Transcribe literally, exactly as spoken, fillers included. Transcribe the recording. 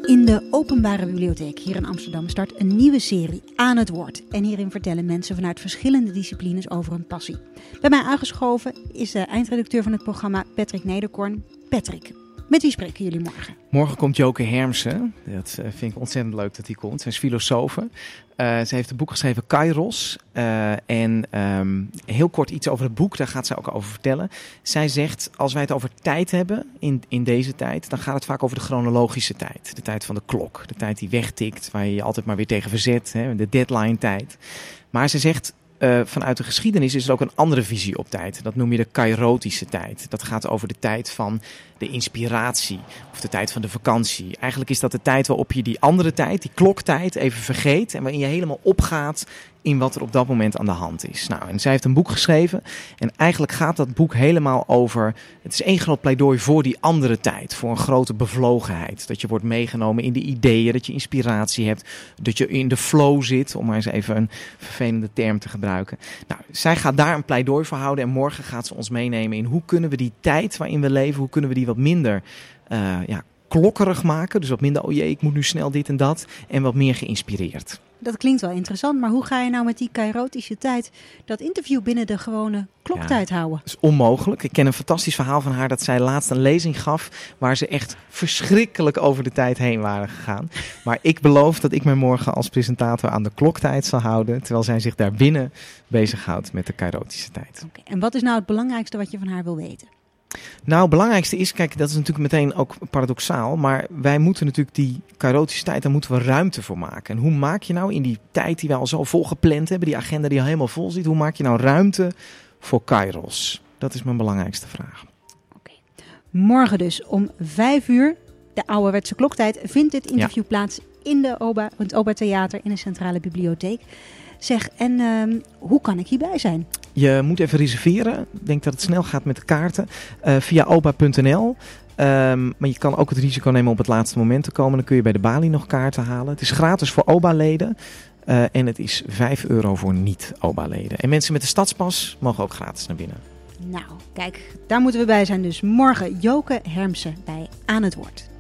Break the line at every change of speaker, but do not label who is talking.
In de Openbare Bibliotheek hier in Amsterdam start een nieuwe serie Aan het Woord. En hierin vertellen mensen vanuit verschillende disciplines over hun passie. Bij mij aangeschoven is de eindredacteur van het programma Patrick Nederkorn. Patrick, met wie spreken jullie morgen?
Morgen komt Joke Hermsen. Dat vind ik ontzettend leuk dat hij komt. Zij is filosofe. Uh, ze heeft een boek geschreven, Kairos. Uh, en um, heel kort iets over het boek, daar gaat ze ook over vertellen. Zij zegt, als wij het over tijd hebben in, in deze tijd, dan gaat het vaak over de chronologische tijd. De tijd van de klok, de tijd die wegtikt, waar je je altijd maar weer tegen verzet. Hè, de deadline tijd. Maar ze zegt, Uh, vanuit de geschiedenis is er ook een andere visie op tijd. Dat noem je de kairotische tijd. Dat gaat over de tijd van de inspiratie of de tijd van de vakantie. Eigenlijk is dat de tijd waarop je die andere tijd, die kloktijd, even vergeet en waarin je helemaal opgaat in wat er op dat moment aan de hand is. Nou, en zij heeft een boek geschreven en eigenlijk gaat dat boek helemaal over, het is één groot pleidooi voor die andere tijd, voor een grote bevlogenheid. Dat je wordt meegenomen in de ideeën, dat je inspiratie hebt, dat je in de flow zit, om maar eens even een vervelende term te gebruiken. Nou, zij gaat daar een pleidooi voor houden en morgen gaat ze ons meenemen in hoe kunnen we die tijd waarin we leven, hoe kunnen we die wat minder uh, ja, klokkerig maken. Dus wat minder, oh jee, ik moet nu snel dit en dat. En wat meer geïnspireerd.
Dat klinkt wel interessant, maar hoe ga je nou met die kairotische tijd dat interview binnen de gewone kloktijd ja, houden?
Dat is onmogelijk. Ik ken een fantastisch verhaal van haar dat zij laatst een lezing gaf waar ze echt verschrikkelijk over de tijd heen waren gegaan. Maar ik beloof dat ik mij morgen als presentator aan de kloktijd zal houden, terwijl zij zich daarbinnen bezighoudt met de kairotische tijd.
Okay. En wat is nou het belangrijkste wat je van haar wil weten?
Nou, het belangrijkste is, kijk, dat is natuurlijk meteen ook paradoxaal, maar wij moeten natuurlijk die kairotische tijd, daar moeten we ruimte voor maken. En hoe maak je nou in die tijd die we al zo vol gepland hebben, die agenda die al helemaal vol zit, hoe maak je nou ruimte voor kairos? Dat is mijn belangrijkste vraag.
Okay. Morgen dus om vijf uur, de ouderwetse kloktijd, vindt dit interview ja. plaats in de Oba, het Oba Theater in de Centrale Bibliotheek. Zeg, en uh, hoe kan ik hierbij zijn?
Je moet even reserveren. Ik denk dat het snel gaat met de kaarten. Uh, via oba punt n l. Um, maar je kan ook het risico nemen op het laatste moment te komen. Dan kun je bij de balie nog kaarten halen. Het is gratis voor Oba-leden. Uh, en het is vijf euro voor niet-Oba-leden. En mensen met de stadspas mogen ook gratis naar binnen.
Nou, kijk, daar moeten we bij zijn. Dus morgen Joke Hermsen bij Aan het Woord.